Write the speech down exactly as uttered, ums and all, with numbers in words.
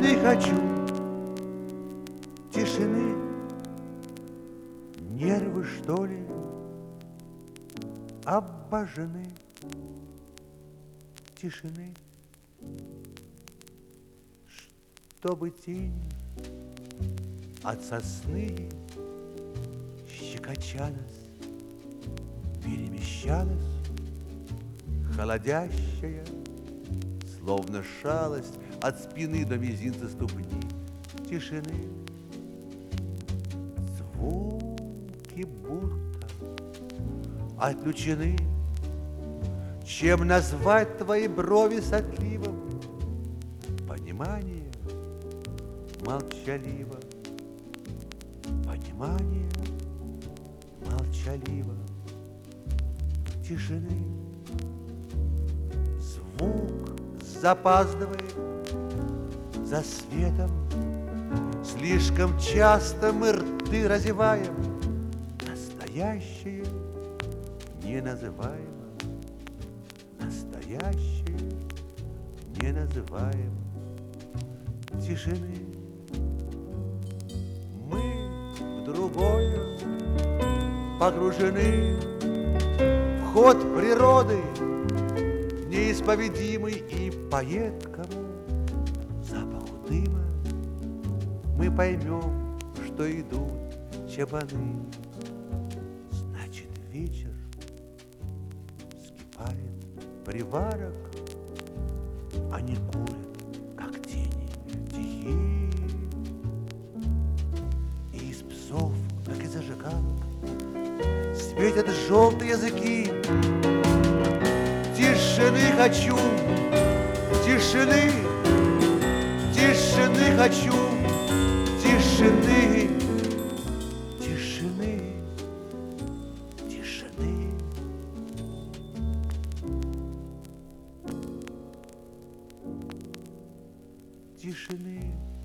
Тишины хочу, тишины. Нервы, что ли, обожжены. Тишины, чтобы тень от сосны щекоча нас перемещалась, холодящая, словно шалость от спины до мизинца ступни. Тишины, звуки будто отключены. Чем назвать твои брови сотливым? Понимание молчаливо, понимание молчаливо. Тишины, звук запаздывает за светом. Слишком часто мы рты разеваем, настоящее не называемо, настоящее не называемо. Тишины, мы в другое погружены. Ход природы неисповедимый и поэт кому запаху дыма мы поймем, что идут чабаны. Значит, вечер вскипает приварок, они курят, как тени тихие, и из псов, как из зажигалок, светят желтые языки. Тишины хочу, тишины, тишины хочу, тишины, тишины, тишины. Тишины.